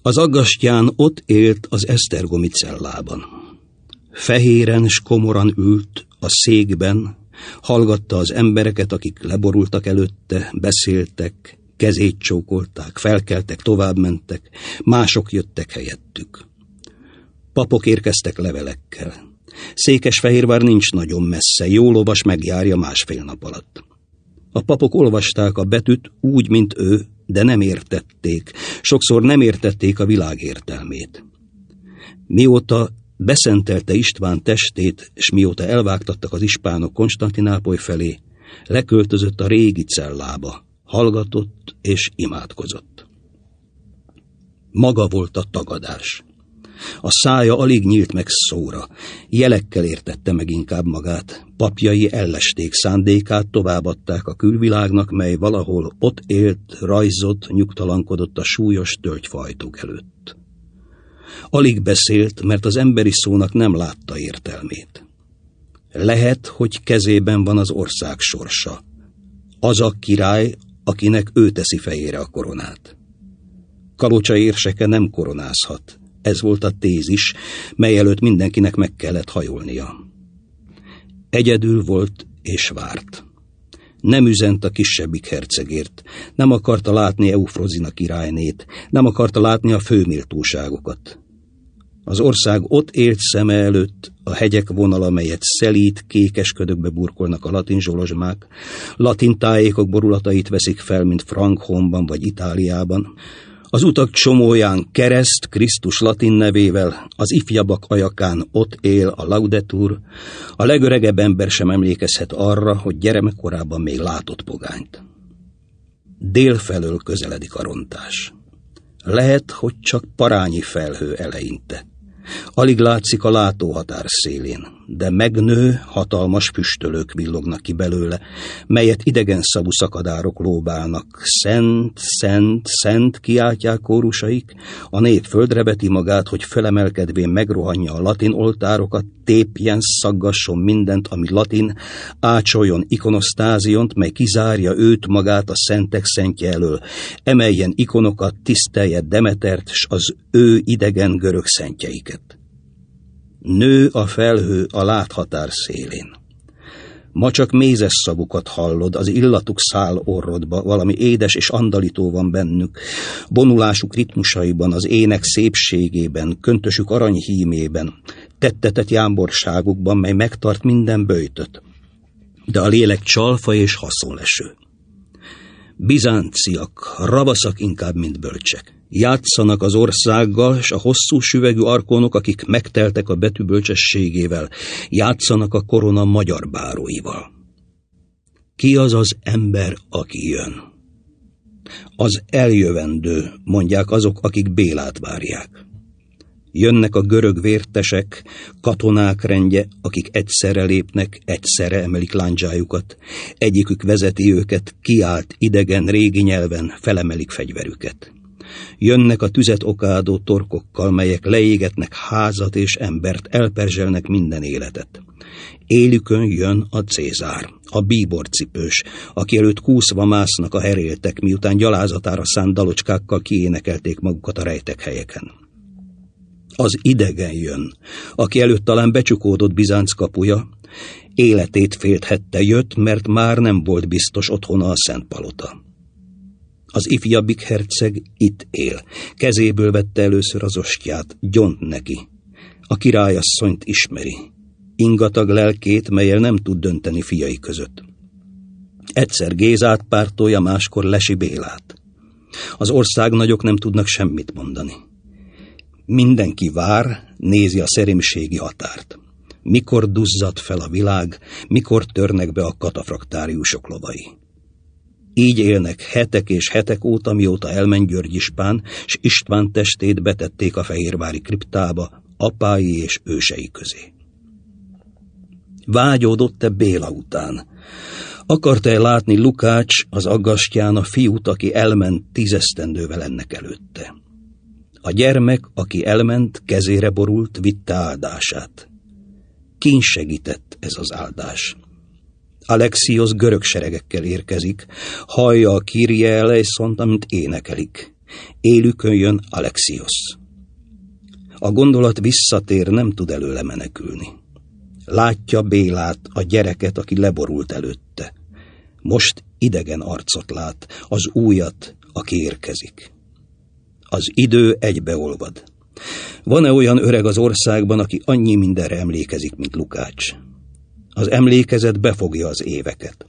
Az Aggastyán ott élt az esztergomi cellában. Fehéren s komoran ült a székben, hallgatta az embereket, akik leborultak előtte, beszéltek, kezét csókolták, felkeltek, továbbmentek, mások jöttek helyettük. Papok érkeztek levelekkel. Székesfehérvár nincs nagyon messze, jó lovas megjárja 1,5 nap alatt. A papok olvasták a betűt úgy, mint ő, de nem értették. Sokszor nem értették a világ értelmét. Mióta beszentelte István testét, és mióta elvágtattak az ispánok Konstantinápoly felé, leköltözött a régi cellába, hallgatott és imádkozott. Maga volt a tagadás. A szája alig nyílt meg szóra, jelekkel értette meg inkább magát, papjai ellesték szándékát, továbbadták a külvilágnak, mely valahol ott élt, rajzott, nyugtalankodott a súlyos tölgyfajtók előtt. Alig beszélt, mert az emberi szónak nem látta értelmét. Lehet, hogy kezében van az ország sorsa. Az a király, akinek ő teszi fejére a koronát. Kalocsa érseke nem koronázhat. Ez volt a tézis, mely előtt mindenkinek meg kellett hajolnia. Egyedül volt és várt. Nem üzent a kisebbik hercegért, nem akarta látni Eufrozina királynét, nem akarta látni a főméltóságokat. Az ország ott élt szeme előtt, a hegyek vonala, melyet szelíd, kékes ködökbe burkolnak a latin zsolozsmák, latin tájékok borulatait veszik fel, mint Frankhomban vagy Itáliában. Az utak csomóján kereszt, Krisztus latin nevével, az ifjabbak ajakán ott él a Laudetur, a legöregebb ember sem emlékezhet arra, hogy gyermekkorában még látott pogányt. Délfelől közeledik a rontás. Lehet, hogy csak parányi felhő eleinte. Alig látszik a látóhatár szélén, de megnő, hatalmas füstölők villognak ki belőle, melyet idegen szavú szakadárok lóbálnak. Szent, szent, szent, kiáltják kórusaik, a nép földre veti magát, hogy felemelkedvén megrohanja a latin oltárokat, tépjen, szaggasson mindent, ami latin, ácsoljon ikonosztáziont, mely kizárja őt magát a szentek szentje elől, emeljen ikonokat, tisztelje Demetert, s az ő idegen görög szentjeiket. Nő a felhő a láthatár szélén. Ma csak mézes szavukat hallod, az illatuk száll orrodba, valami édes és andalító van bennük, vonulásuk ritmusaiban, az ének szépségében, köntösük aranyhímében, tettetett jámborságukban, mely megtart minden böjtöt. De a lélek csalfa és haszonleső. Bizánciak, ravaszak inkább, mint bölcsek. Játszanak az országgal, s a hosszú süvegű arkonok, akik megteltek a betű bölcsességével, játszanak a korona magyar báróival. Ki az az ember, aki jön? Az eljövendő, mondják azok, akik Bélát várják. Jönnek a görög vértesek, katonák rendje, akik egyszerre lépnek, egyszerre emelik lándzsájukat. Egyikük vezeti őket, kiált idegen régi nyelven, felemelik fegyverüket. Jönnek a tüzet okádó torkokkal, melyek leégetnek házat és embert, elperzselnek minden életet. Élükön jön a Cézár, a bíborcipős, aki előtt kúszva másznak a heréltek, miután gyalázatára szánt dalocskákkal kiénekelték magukat a rejtek helyeken. Az idegen jön, aki előtt talán becsukódott Bizánc kapuja, életét félthette, jött, mert már nem volt biztos otthona a Szent Palota. Az ifjabbik herceg itt él, kezéből vette először az ostját, gyont neki. A királyasszonyt ismeri, ingatag lelkét, mellyel nem tud dönteni fiai között. Egyszer Gézát pártolja, máskor Lesi Bélát. Az országnagyok nem tudnak semmit mondani. Mindenki vár, nézi a szerémségi határt. Mikor duzzad fel a világ, mikor törnek be a katafraktáriusok lovai. Így élnek hetek és hetek óta, mióta elment György ispán, s István testét betették a fehérvári kriptába, apái és ősei közé. Vágyódott-e Béla után? Akarta-e látni Lukács, az Aggastyán, a fiút, aki elment 10 esztendővel ennek előtte? A gyermek, aki elment, kezére borult, vitte áldását. Kin segített ez az áldás? Alexiosz görög seregekkel érkezik, hallja a Kyrie eleison, amint énekelik. Élükön jön Alexios. A gondolat visszatér, nem tud előle menekülni. Látja Bélát, a gyereket, aki leborult előtte. Most idegen arcot lát, az újat, aki érkezik. Az idő egybeolvad. Van-e olyan öreg az országban, aki annyi mindenre emlékezik, mint Lukács? Az emlékezet befogja az éveket.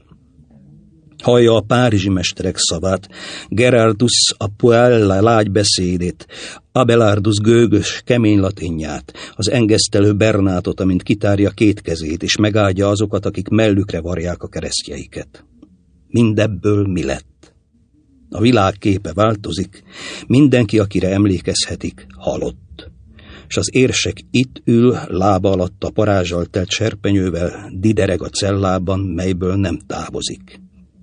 Hallja a párizsi mesterek szavát, Gerardus a Puella lágy beszédét, Abelardus gőgös, kemény latinját, az engesztelő Bernátot, amint kitárja két kezét, és megáldja azokat, akik mellükre varják a keresztjeiket. Mindebből mi lett? A világ képe változik, mindenki, akire emlékezhetik, halott. És az érsek itt ül, lába alatt a parázsal telt serpenyővel, didereg a cellában, melyből nem távozik.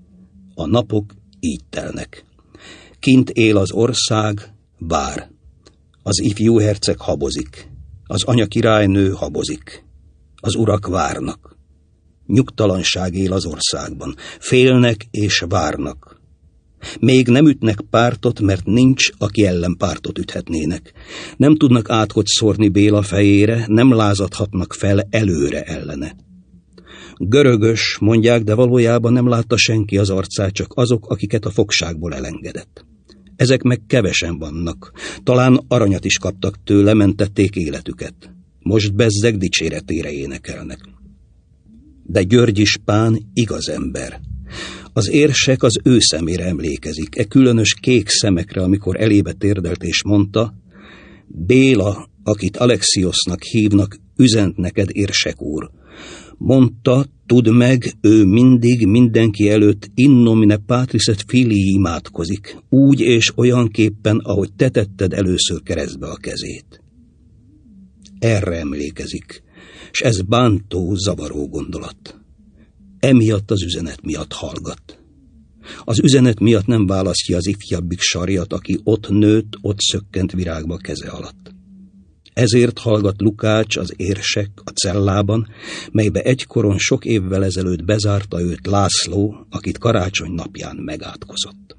A napok így telnek. Kint él az ország, vár. Az ifjú herceg habozik. Az anya királynő habozik. Az urak várnak. Nyugtalanság él az országban. Félnek és várnak. Még nem ütnek pártot, mert nincs, aki ellen pártot üthetnének. Nem tudnak átkot szórni Béla fejére, nem lázadhatnak fel előre ellene. Görögös, mondják, de valójában nem látta senki az arcát, csak azok, akiket a fogságból elengedett. Ezek meg kevesen vannak. Talán aranyat is kaptak tőle, mentették életüket. Most bezzeg dicséretére énekelnek. De György Ispán igaz ember. Az érsek az ő szemére emlékezik, különös kék szemekre, amikor elébe térdelt és mondta: Béla, akit Alexiosnak hívnak, üzent neked, érsek úr. Mondta, tudd meg, ő mindig mindenki előtt in nomine Patris et Filii imádkozik, úgy és olyanképpen, ahogy te tetted először keresztbe a kezét. Erre emlékezik, és ez bántó, zavaró gondolat. Emiatt az üzenet miatt hallgat. Az üzenet miatt nem választja az ifjabbik sarjat, aki ott nőtt, ott szökkent virágba keze alatt. Ezért hallgat Lukács, az érsek, a cellában, melybe egykoron sok évvel ezelőtt bezárta őt László, akit karácsony napján megátkozott.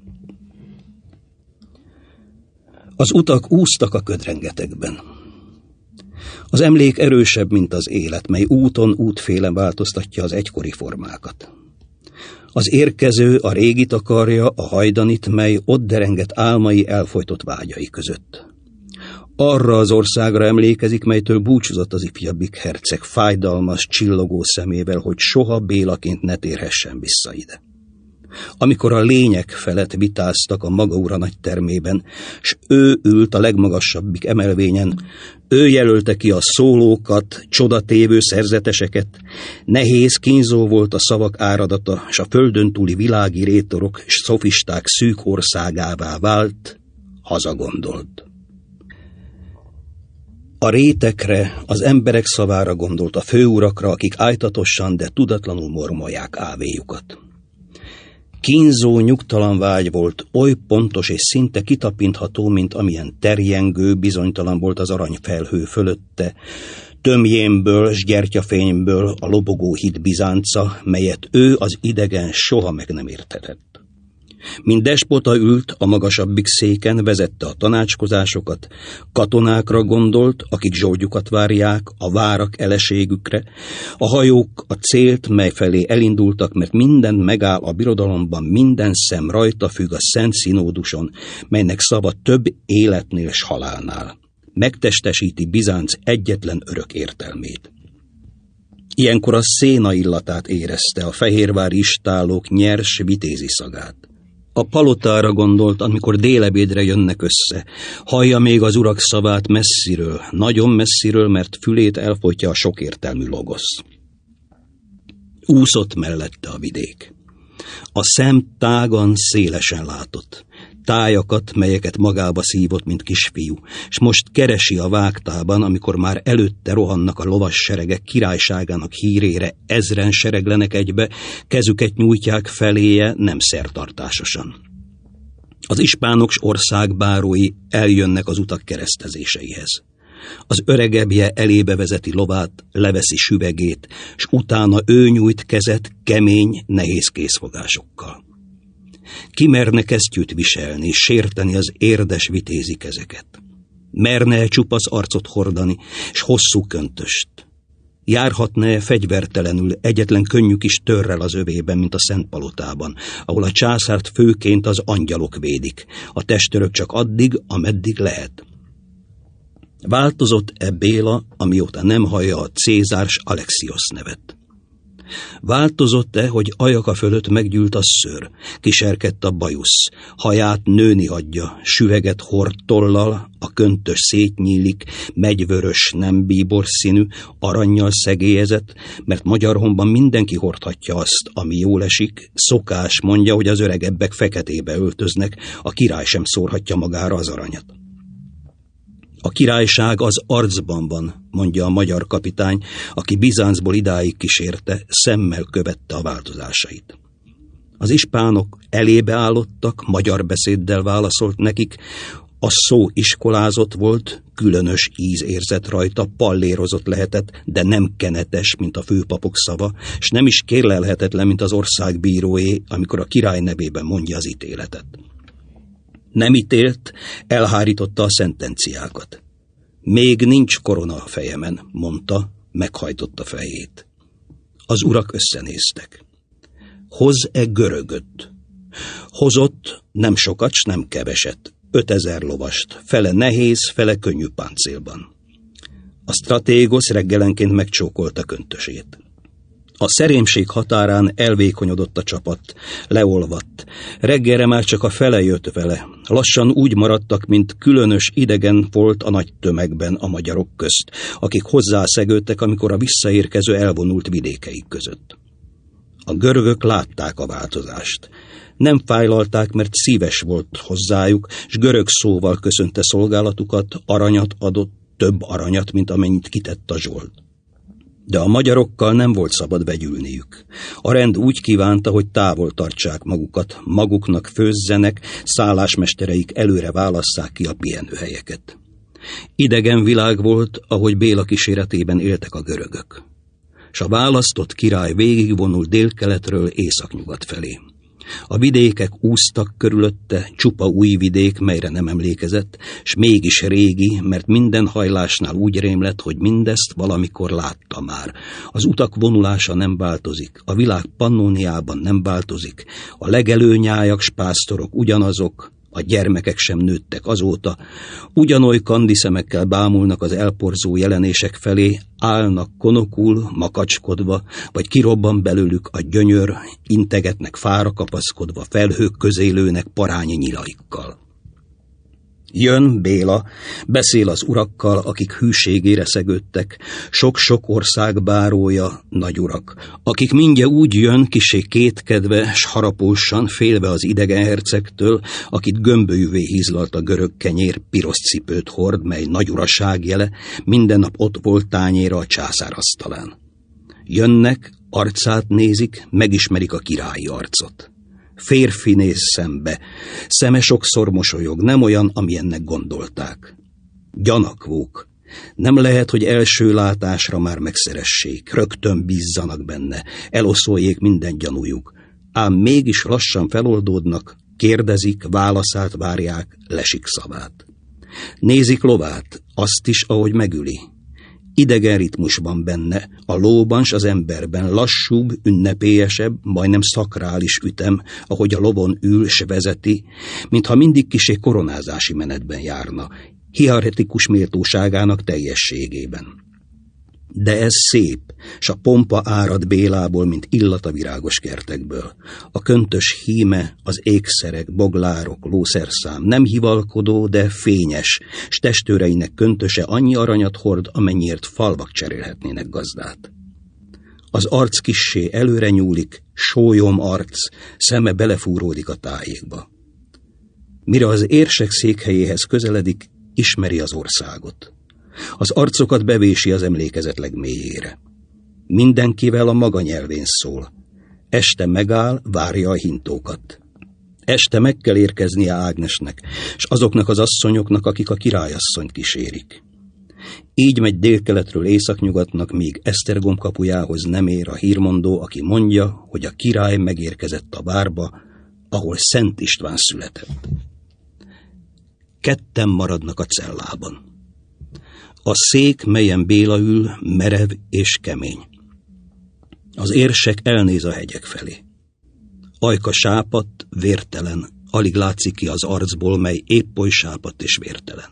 Az utak úsztak a ködrengetekben. Az emlék erősebb, mint az élet, mely úton útfélen változtatja az egykori formákat. Az érkező a régit akarja, a hajdanit, mely ott derengett álmai elfojtott vágyai között. Arra az országra emlékezik, melytől búcsúzott az ifjabbik herceg fájdalmas, csillogó szemével, hogy soha Bélaként ne térhessen vissza ide. Amikor a lények felett vitáztak a maga ura nagy termében, s ő ült a legmagasabbik emelvényen, ő jelölte ki a szólókat, csodatévő szerzeteseket, nehéz, kínzó volt a szavak áradata, s a földön túli világi rétorok és szofisták szűk országává vált, hazagondolt. A rétekre, az emberek szavára gondolt, a főurakra, akik ájtatosan, de tudatlanul mormolják ávéjukat. Kínzó, nyugtalan vágy volt, oly pontos és szinte kitapintható, mint amilyen terjengő, bizonytalan volt az aranyfelhő fölötte, tömjénből s gyertyafényből a lobogó híd Bizánca, melyet ő az idegen soha meg nem érthetett. Mint despota ült a magasabbik széken, vezette a tanácskozásokat, katonákra gondolt, akik zsoldjukat várják, a várak eleségükre, a hajók a célt, mely felé elindultak, mert minden megáll a birodalomban, minden szem rajta függ a Szent Szinóduson, melynek szava több életnél s halálnál. Megtestesíti Bizánc egyetlen örök értelmét. Ilyenkor a széna illatát érezte, a fehérvári istállók nyers vitézi szagát. A palotára gondolt, amikor délebédre jönnek össze. Hallja még az urak szavát messziről, nagyon messziről, mert fülét elfolytja a sokértelmű logosz. Úszott mellette a vidék. A szem tágan, szélesen látott. Tájakat, melyeket magába szívott, mint kisfiú, és most keresi a vágtában, amikor már előtte rohannak a lovas seregek királyságának hírére, ezren sereglenek egybe, kezüket nyújtják feléje, nem szertartásosan. Az ispánok s országbárói eljönnek az utak keresztezéseihez. Az öregebbje elébe vezeti lovát, leveszi süvegét, s utána ő nyújt kezet kemény, nehéz készfogásokkal. Ki merne kesztyűt viselni, sérteni az érdes vitézi kezeket? Merne csupasz arcot hordani, s hosszú köntöst? Járhatna fegyvertelenül, egyetlen könnyű kis törrel az övében, mint a Szent Palotában, ahol a császárt főként az angyalok védik, a testőrök csak addig, ameddig lehet? Változott-e Béla, amióta nem hallja a Cézárs Alexiosz nevet? Változott-e, hogy ajaka fölött meggyűlt a szőr, kiserkedt a bajusz, haját nőni hagyja, süveget hord tollal, a köntös szétnyílik, megyvörös, nem bíborszínű, arannyal szegélyezett, mert Magyarhonban mindenki hordhatja azt, ami jól esik, szokás mondja, hogy az öregebbek feketébe öltöznek, a király sem szórhatja magára az aranyat. A királyság az arcban van, mondja a magyar kapitány, aki Bizáncból idáig kísérte, szemmel követte a változásait. Az ispánok elébe állottak, magyar beszéddel válaszolt nekik, a szó iskolázott volt, különös íz érzett rajta, pallérozott lehetett, de nem kenetes, mint a főpapok szava, s nem is kérlelhetetlen, mint az ország bíróé, amikor a király nevében mondja az ítéletet. Nem ítélt, elhárította a szentenciákat. Még nincs korona a fejemen, mondta, meghajtotta fejét. Az urak összenéztek. Hoz-e görögöt? Hozott nem sokat, s nem keveset, 5000 lovast, fele nehéz, fele könnyű páncélban. A stratégosz reggelenként megcsókolta köntösét. A szerémség határán elvékonyodott a csapat, leolvadt. Reggelre már csak a fele jött vele. Lassan úgy maradtak, mint különös idegen volt a nagy tömegben a magyarok közt, akik hozzászegődtek, amikor a visszaérkező elvonult vidékeik között. A görögök látták a változást. Nem fájlalták, mert szíves volt hozzájuk, s görög szóval köszönte szolgálatukat, aranyat adott, több aranyat, mint amennyit kitett a Zsolt. De a magyarokkal nem volt szabad vegyülniük. A rend úgy kívánta, hogy távol tartsák magukat, maguknak főzzenek, szállásmestereik előre válasszák ki a pihenőhelyeket. Idegen világ volt, ahogy Béla kíséretében éltek a görögök. S a választott király végigvonult délkeletről északnyugat felé. A vidékek úsztak körülötte, csupa új vidék, melyre nem emlékezett, s mégis régi, mert minden hajlásnál úgy rémlett, hogy mindezt valamikor látta már. Az utak vonulása nem változik, a világ Pannóniában nem változik, a legelőnyájak s pásztorok ugyanazok, a gyermekek sem nőttek azóta, ugyanoly kandiszemekkel bámulnak az elporzó jelenések felé, állnak konokul, makacskodva, vagy kirobban belőlük a gyönyör, integetnek fára kapaszkodva, felhők közé lőnek parányi nyilaikkal. Jön Béla, beszél az urakkal, akik hűségére szegődtek, sok-sok ország bárója, nagyurak, akik mindje úgy jön, kissé kétkedve, s harapósan, félve az idegen hercegtől, akit gömbölyűvé hízlalt a görög kenyér, piros cipőt hord, mely nagyuraság jele, minden nap ott volt tányéra a császár asztalán. Jönnek, arcát nézik, megismerik a királyi arcot. Férfi néz szembe, szeme sokszor mosolyog, nem olyan, amilyennek gondolták. Gyanakvók, nem lehet, hogy első látásra már megszeressék, rögtön bízzanak benne, eloszolják minden gyanújuk, ám mégis lassan feloldódnak, kérdezik, válaszát várják, lesik szavát. Nézik lovát, azt is, ahogy megüli. Idegen ritmusban benne, a lóban s az emberben lassúbb, ünnepélyesebb, majdnem szakrális ütem, ahogy a lovon ül s vezeti, mintha mindig kissé koronázási menetben járna, hieretikus méltóságának teljességében. De ez szép, s a pompa árad Bélából, mint illat a virágos kertekből. A köntös híme, az ékszerek, boglárok, lószerszám nem hivalkodó, de fényes, s testőreinek köntöse annyi aranyat hord, amennyiért falvak cserélhetnének gazdát. Az arc kissé előre nyúlik, sólyom arc, szeme belefúródik a tájékba. Mire az érsek székhelyéhez közeledik, ismeri az országot. Az arcokat bevési az emlékezet legmélyére. Mindenkivel a maga nyelvén szól. Este megáll, várja a hintókat. Este meg kell érkeznie Ágnesnek, s azoknak az asszonyoknak, akik a királyasszonyt kísérik. Így megy délkeletről északnyugatnak, míg Esztergom kapujához nem ér a hírmondó, aki mondja, hogy a király megérkezett a várba, ahol Szent István született. Ketten maradnak a cellában. A szék, melyen Béla ül, merev és kemény. Az érsek elnéz a hegyek felé. Ajka sápadt, vértelen, alig látszik ki az arcból, mely épp oly sápadt és vértelen.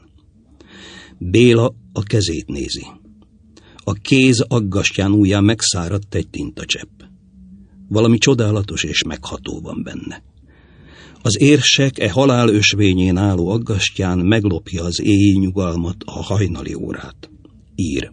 Béla a kezét nézi. A kéz aggastyán ujján megszáradt egy tintacsepp. Valami csodálatos és megható van benne. Az érsek halál ösvényén álló aggastyán meglopja az éjjel nyugalmat, a hajnali órát. Ír.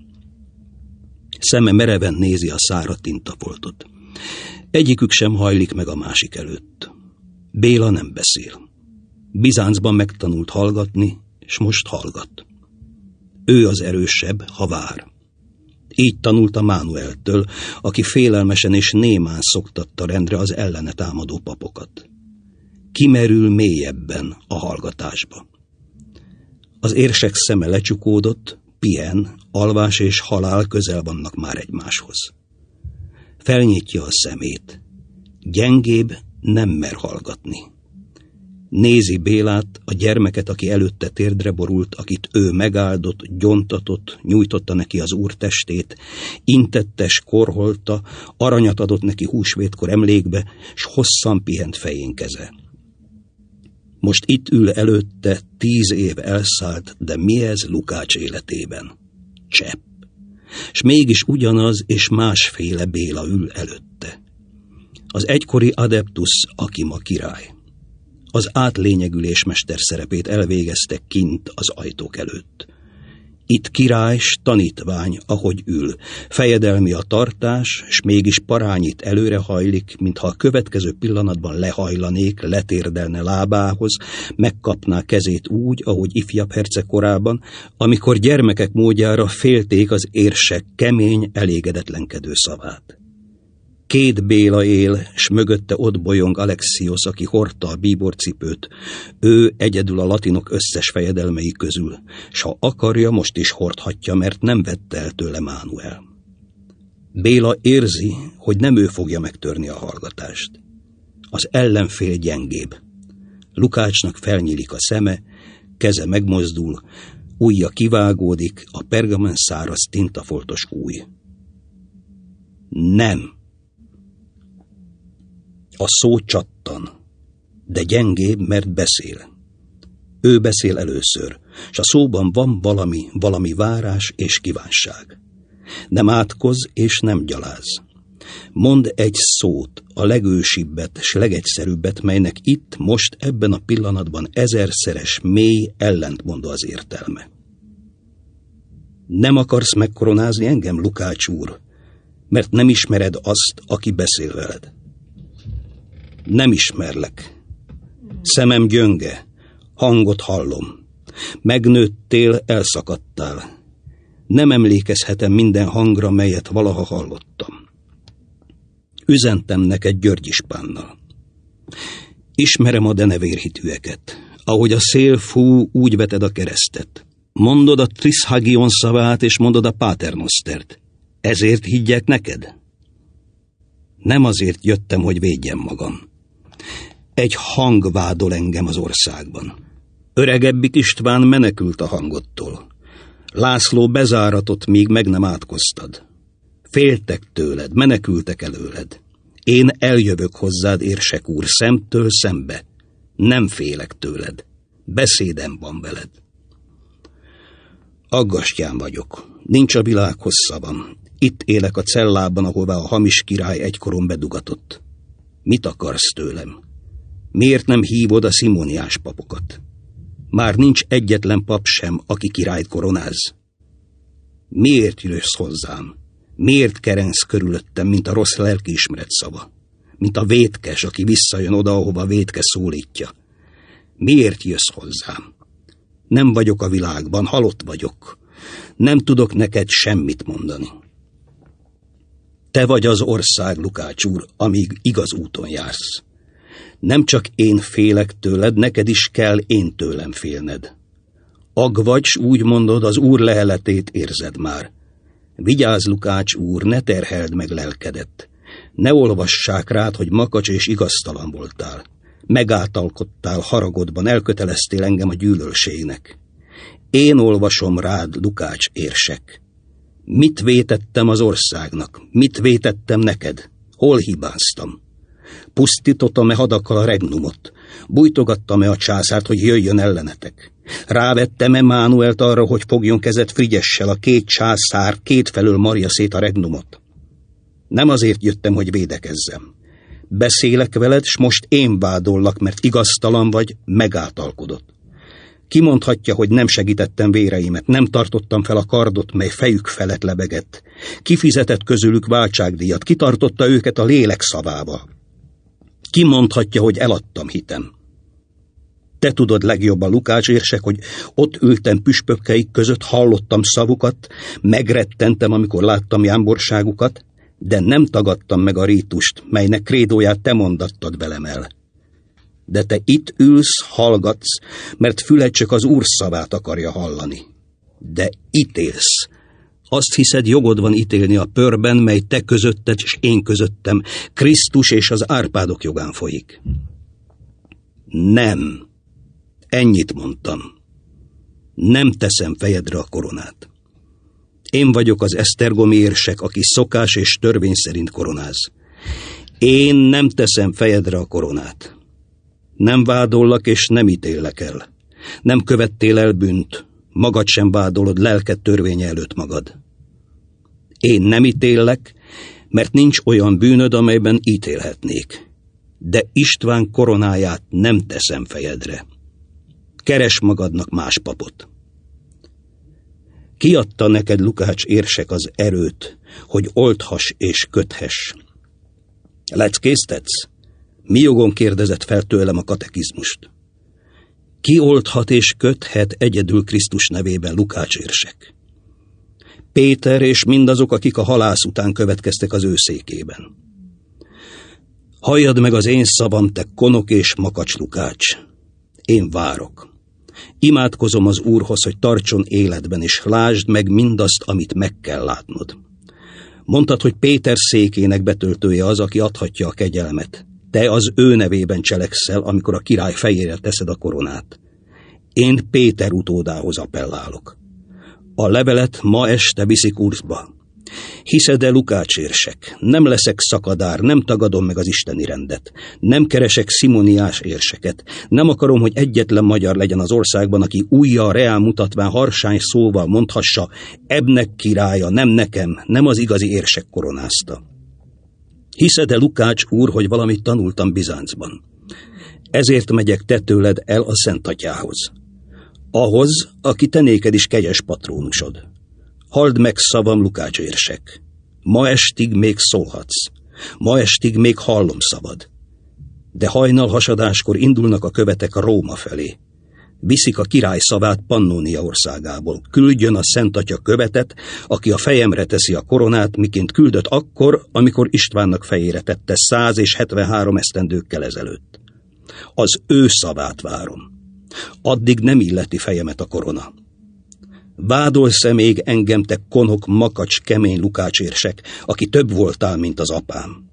Szeme mereven nézi a száradt tintafoltot. Egyikük sem hajlik meg a másik előtt. Béla nem beszél. Bizáncban megtanult hallgatni, és most hallgat. Ő az erősebb, ha vár. Így tanulta Mánueltől, aki félelmesen és némán szoktatta rendre az ellene támadó papokat. Kimerül mélyebben a hallgatásba. Az érsek szeme lecsukódott, pihen, alvás és halál közel vannak már egymáshoz. Felnyitja a szemét. Gyengébb nem mer hallgatni. Nézi Bélát, a gyermeket, aki előtte térdre borult, akit ő megáldott, gyontatott, nyújtotta neki az Úr testét, intettes, korholta, aranyat adott neki húsvétkor emlékbe, s hosszan pihent fején keze. Most itt ül előtte, 10 év elszállt, de mi ez Lukács életében? Csepp. S mégis ugyanaz és másféle Béla ül előtte. Az egykori adeptus Akima király. Az átlényegülés mesterszerepét elvégezte kint az ajtók előtt. Itt király s tanítvány, ahogy ül, fejedelmi a tartás, s mégis parányit előre hajlik, mintha a következő pillanatban lehajlanék, letérdelne lábához, megkapná kezét úgy, ahogy ifjabb herceg korában, amikor gyermekek módjára félték az érsek kemény, elégedetlenkedő szavát. 2 Béla él, s mögötte ott bolyong Alexios, aki hordta a bíborcipőt. Ő egyedül a latinok összes fejedelmei közül, s ha akarja, most is hordhatja, mert nem vette el tőle Mánuel. Béla érzi, hogy nem ő fogja megtörni a hallgatást. Az ellenfél gyengébb. Lukácsnak felnyílik a szeme, keze megmozdul, ujja kivágódik, a pergamen száraz tintafoltos ujj. Nem! A szó csattan, de gyengébb, mert beszél. Ő beszél először, s a szóban van valami várás és kívánság. Nem átkoz és nem gyaláz. Mond egy szót, a legősibbet s legegyszerűbbet, melynek itt, most, ebben a pillanatban 1000-szeres mély ellentmondó az értelme. Nem akarsz megkoronázni engem, Lukács úr, mert nem ismered azt, aki beszél veled. Nem ismerlek. Szemem gyönge, hangot hallom. Megnőttél, elszakadtál. Nem emlékezhetem minden hangra, melyet valaha hallottam. Üzentem neked György ispánnal. Ismerem a denevérhitűeket. Ahogy a szél fú, úgy veted a keresztet. Mondod a Trishagion szavát, és mondod a Paternostert. Ezért higgyek neked? Nem azért jöttem, hogy védjem magam. Egy hang vádol engem az országban. Öregebbik István menekült a hangottól. László bezáratott, míg meg nem átkoztad. Féltek tőled, menekültek előled. Én eljövök hozzád, érsek úr, szemtől szembe. Nem félek tőled. Beszédem van veled. Aggastyán vagyok. Nincs a világhoz szavam. Itt élek a cellában, ahová a hamis király egykoron bedugatott. Mit akarsz tőlem? Miért nem hívod a szimóniás papokat? Már nincs egyetlen pap sem, aki királyt koronáz. Miért jössz hozzám? Miért kerensz körülöttem, mint a rossz lelkiismeret szava? Mint a vétkes, aki visszajön oda, ahova vétke szólítja. Miért jössz hozzám? Nem vagyok a világban, halott vagyok. Nem tudok neked semmit mondani. Te vagy az ország, Lukács úr, amíg igaz úton jársz. Nem csak én félek tőled, neked is kell én tőlem félned. Ag vagy, s úgy mondod, az Úr leheletét érzed már. Vigyázz, Lukács úr, ne terheld meg lelkedet. Ne olvassák rád, hogy makacs és igaztalan voltál. Megáltalkodtál haragodban, elköteleztél engem a gyűlölségnek. Én olvasom rád, Lukács érsek. Mit vétettem az országnak? Mit vétettem neked? Hol hibáztam? Pusztítottam-e hadakkal a regnumot? Bújtogattam-e a császárt, hogy jöjjön ellenetek? Rávettem-e Mánuelt arra, hogy fogjon kezet Frigyessel, a két császár kétfelől marja szét a regnumot? Nem azért jöttem, hogy védekezzem. Beszélek veled, s most én vádollak, mert igaztalan vagy, megáltalkodott. Ki mondhatja, hogy nem segítettem véreimet, nem tartottam fel a kardot, mely fejük felett lebegett? Ki fizetett közülük váltságdíjat, ki tartotta őket a lélek szavával? Ki mondhatja, hogy eladtam hitem? Te tudod legjobban, Lukács érsek, hogy ott ültem püspökkeik között, hallottam szavukat, megrettentem, amikor láttam jámborságukat, de nem tagadtam meg a rítust, melynek krédóját te mondattad velem el. De te itt ülsz, hallgatsz, mert füled csak az Úr szavát akarja hallani. De ítélsz. Azt hiszed, jogod van ítélni a pörben, mely te közötted és én közöttem, Krisztus és az Árpádok jogán folyik. Nem. Ennyit mondtam. Nem teszem fejedre a koronát. Én vagyok az esztergomi érsek, aki szokás és törvény szerint koronáz. Én nem teszem fejedre a koronát. Nem vádollak és nem ítéllek el. Nem követtél el bűnt, magad sem vádolod lelked törvénye előtt magad. Én nem ítéllek, mert nincs olyan bűnöd, amelyben ítélhetnék. De István koronáját nem teszem fejedre. Keres magadnak más papot. Ki adta neked, Lukács érsek, az erőt, hogy oldhass és köthess? Leckésztetsz? Mi jogon kérdezett fel tőlem a katekizmust? Ki oldhat és köthet egyedül Krisztus nevében, Lukács érsek? Péter és mindazok, akik a halász után következtek az ő székében. Halljad meg az én szavam, te konok és makacs Lukács. Én várok. Imádkozom az Úrhoz, hogy tartson életben, és lásd meg mindazt, amit meg kell látnod. Mondtad, hogy Péter székének betöltője az, aki adhatja a kegyelmet. Te az ő nevében cselekszel, amikor a király fejére teszed a koronát. Én Péter utódához appellálok. A levelet ma este viszik Urzba. Hiszed-e, Lukács érsek? Nem leszek szakadár, nem tagadom meg az isteni rendet. Nem keresek szimoniás érseket. Nem akarom, hogy egyetlen magyar legyen az országban, aki ujjal reál mutatván harsány szóval mondhassa, Ebnek királya, nem nekem, nem az igazi érsek koronázta. Hiszed-e, Lukács úr, hogy valamit tanultam Bizáncban? Ezért megyek te tőled el a Szent Atyához. Ahhoz, aki te néked is kegyes patrónusod. Halld meg szavam, Lukács érsek. Ma estig még szólhatsz. Ma estig még hallom szavad. De hajnal hasadáskor indulnak a követek a Róma felé. Viszik a király szavát Pannónia országából. Küldjön a Szent Atya követet, aki a fejemre teszi a koronát, miként küldött akkor, amikor Istvánnak fejére tette 173 esztendőkkel ezelőtt. Az ő szavát várom. Addig nem illeti fejemet a korona. Vádolsz-e még engem, te konok, makacs, kemény Lukács érsek, aki több voltál, mint az apám?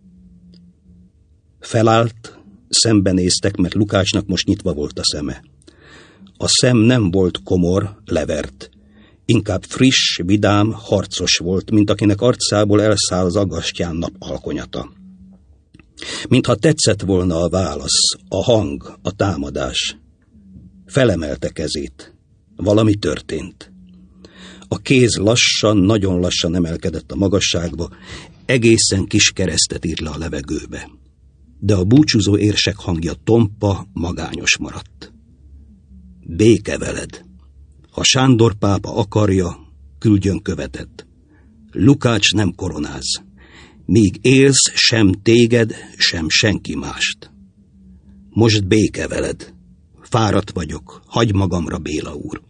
Felállt, szembenéztek, mert Lukácsnak most nyitva volt a szeme. A szem nem volt komor, levert. Inkább friss, vidám, harcos volt, mint akinek arcából elszáll az aggastyán nap alkonyata. Mintha tetszett volna a válasz, a hang, a támadás. Felemelte kezét. Valami történt. A kéz lassan, nagyon lassan emelkedett a magasságba, egészen kis keresztet írt le a levegőbe. De a búcsúzó érsek hangja tompa, magányos maradt. Béke veled. Ha Sándor pápa akarja, küldjön követet. Lukács nem koronáz. Míg élsz, sem téged, sem senki mást. Most béke veled. Fáradt vagyok, hagy magamra, Béla úr.